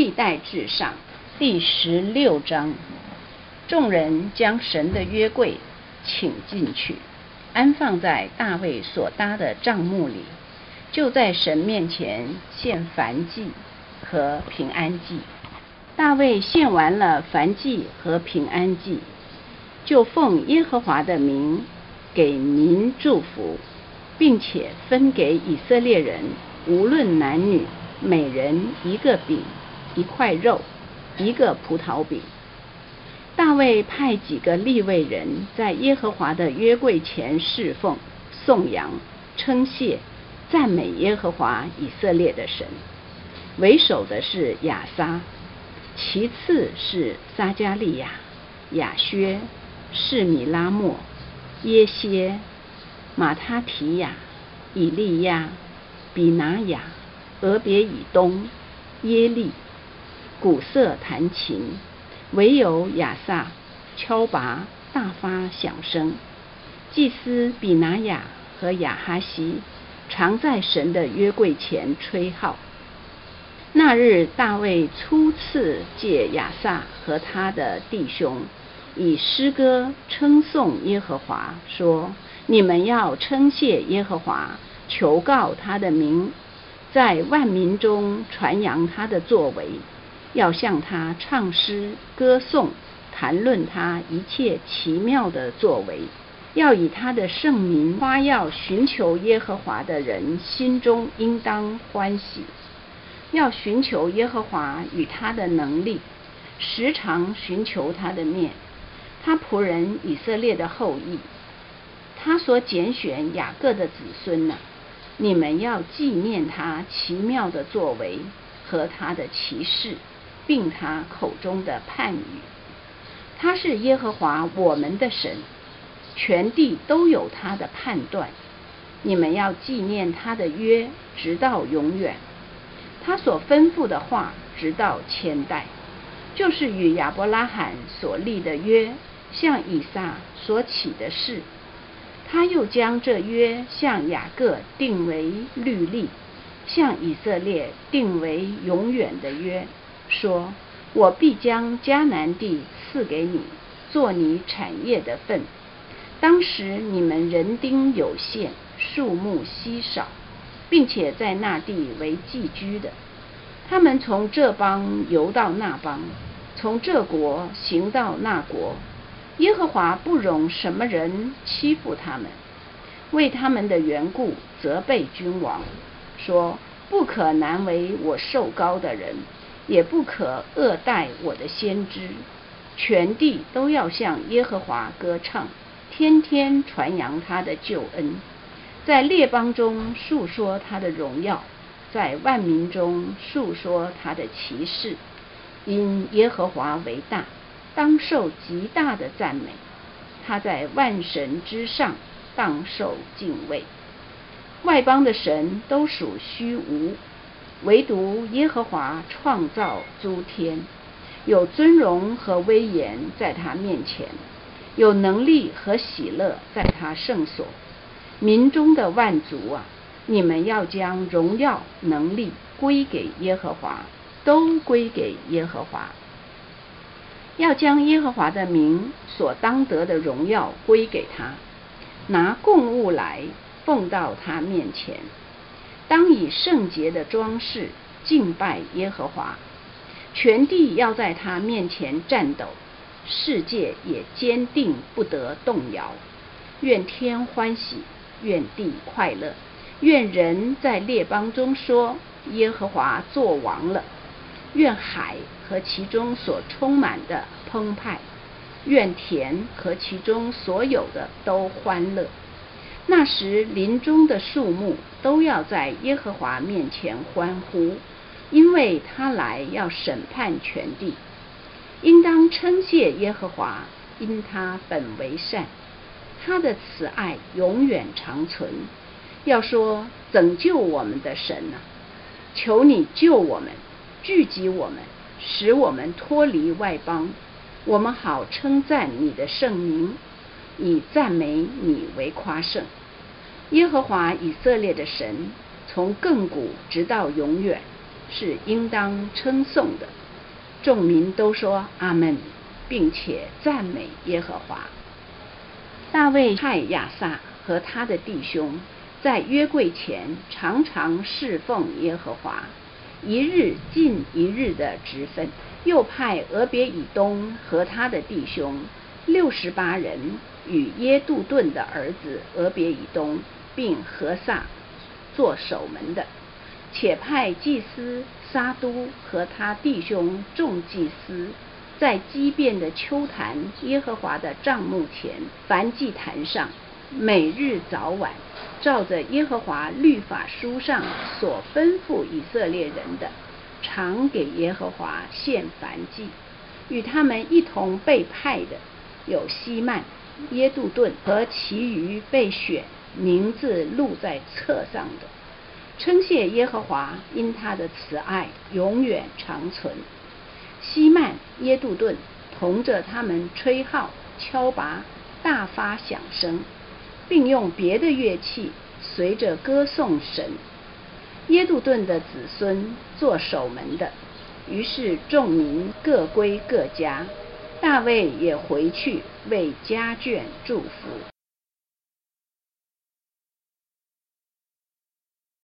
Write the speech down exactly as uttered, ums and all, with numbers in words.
历代志上第十六章，众人将神的约柜请进去，安放在大卫所搭的帐幕里，就在神面前献燔祭和平安祭。大卫献完了燔祭和平安祭，就奉耶和华的名给民祝福，并且分给以色列人无论男女，每人一个饼，一块肉，一个葡萄饼。大卫派几个利未人在耶和华的约柜前侍奉、颂扬、称谢、赞美耶和华以色列的神。为首的是亚撒，其次是撒迦利亚、亚薛、示米拉末、耶歇、马他提亚、以利亚、比拿雅、俄别以东、耶利。鼓瑟弹琴，唯有亚萨敲拔大发响声。祭司比拿雅和亚哈西常在神的约柜前吹号。那日大卫初次借亚萨和他的弟兄以诗歌称颂耶和华，说：你们要称谢耶和华，求告他的名，在万民中传扬他的作为，要向他唱诗歌颂，谈论他一切奇妙的作为，要以他的圣名夸耀。寻求耶和华的人心中应当欢喜，要寻求耶和华与他的能力，时常寻求他的面。他仆人以色列的后裔，他所拣选雅各的子孙哪、啊，你们要纪念他奇妙的作为和他的奇事，并他口中的判语。他是耶和华我们的神，全地都有他的判断。你们要纪念他的约，直到永远。他所吩咐的话，直到千代，就是与亚伯拉罕所立的约，向以撒所起的誓。他又将这约向雅各定为律例，向以色列定为永远的约，说：我必将迦南地赐给你，做你产业的份。当时你们人丁有限，树木稀少，并且在那地为寄居的。他们从这邦游到那邦，从这国行到那国。耶和华不容什么人欺负他们，为他们的缘故责备君王，说：不可难为我受膏的人，也不可恶待我的先知。全地都要向耶和华歌唱，天天传扬他的救恩，在列邦中述说他的荣耀，在万民中述说他的奇事。因耶和华为大，当受极大的赞美，他在万神之上，当受敬畏。外邦的神都属虚无，唯独耶和华创造诸天，有尊荣和威严在他面前，有能力和喜乐在他圣所。民中的万族啊，你们要将荣耀能力归给耶和华，都归给耶和华。要将耶和华的名所当得的荣耀归给他，拿供物来奉到他面前，当以圣洁的装饰敬拜耶和华。全地要在他面前战斗，世界也坚定不得动摇。愿天欢喜，愿地快乐，愿人在列邦中说：耶和华作王了。愿海和其中所充满的澎湃，愿田和其中所有的都欢乐。那时林中的树木都要在耶和华面前欢呼，因为他来要审判全地。应当称谢耶和华，因他本为善，他的慈爱永远长存。要说：拯救我们的神啊，求你救我们，聚集我们，使我们脱离外邦，我们好称赞你的圣名，以赞美你为夸胜。耶和华以色列的神，从亘古直到永远， 是应当称颂的。众民都说阿们，并且赞美耶和华。大卫派亚萨和他的弟兄在约柜前常常侍奉耶和华，一日尽一日的职分。又派俄别以东和他的弟兄六十八人与耶杜顿的儿子俄别以东并何撒做守门的，且派祭司撒都和他弟兄众祭司在基遍的丘坛耶和华的帐幕前燔祭坛上，每日早晚照着耶和华律法书上所吩咐以色列人的，常给耶和华献燔祭。与他们一同被派的有希曼、耶杜顿和其余被选名字录在册上的，称谢耶和华，因他的慈爱永远长存。希曼、耶杜顿同着他们吹号、敲拔，大发响声，并用别的乐器随着歌颂神。耶杜顿的子孙做守门的，于是众民各归各家。大卫也回去为家眷祝福。